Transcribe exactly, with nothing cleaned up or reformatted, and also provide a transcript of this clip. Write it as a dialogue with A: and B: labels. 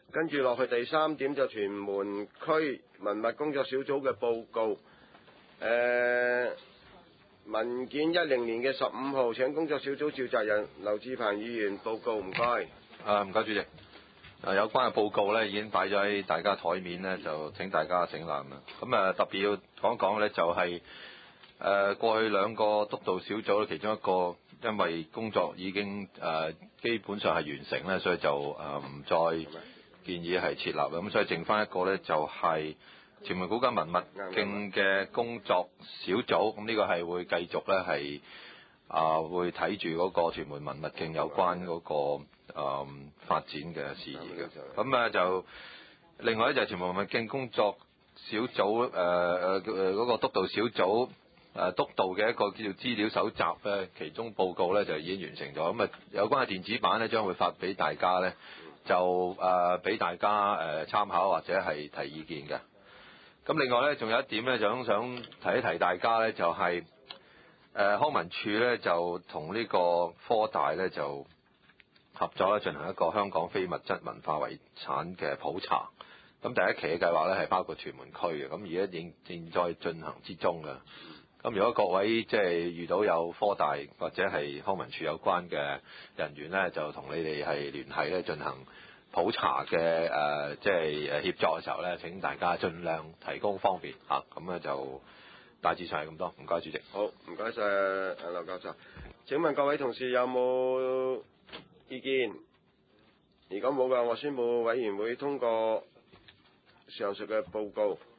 A: 跟住落去第三點就屯門區文物工作小組嘅報告。誒、呃、文件一零年嘅十五號請工作小組召集人劉志鵬議員報告，唔該。
B: 啊，唔該主席。啊，有關嘅報告咧已經擺咗喺大家台面咧，就請大家請覽啦。咁啊，特別要講講咧，就係、是、誒、呃、過去兩個督導小組其中一個因為工作已經誒、呃、基本上係完成咧，所以就誒唔、呃、再建議係設立啦。咁所以剩翻一個咧就係屯門古今文物徑嘅工作小組。咁呢個係會繼續咧係啊會睇住嗰個屯門文物徑有關嗰、那個。誒、嗯、發展嘅事宜嘅，咁啊就另外咧就係屯門文物徑工作小組誒誒誒嗰個督導小組誒、呃、督導嘅一個叫做資料搜集咧，其中報告咧就已經完成咗，咁啊有關嘅電子版咧將會發俾大家咧，就誒俾、呃、大家誒、呃、參考或者係提意見嘅。咁另外咧仲有一點咧，就想想提一提大家咧，就係、是、誒、呃、康文署咧就同呢個科大咧就合作咧進行一個香港非物質文化遺產嘅普查，咁第一期嘅計劃咧係包括屯門區嘅，咁而家正正在進行之中嘅。咁如果各位即係遇到有科大或者係康文署有關嘅人員咧，就同你哋係聯繫咧進行普查嘅誒，即係誒協助嘅時候咧，請大家盡量提供方便嚇，咁咧就大致上係咁多。唔該主席。
A: 好，唔該晒阿劉教授。請問各位同事有冇意見？如果冇嘅，我宣布委員會通過上述嘅報告。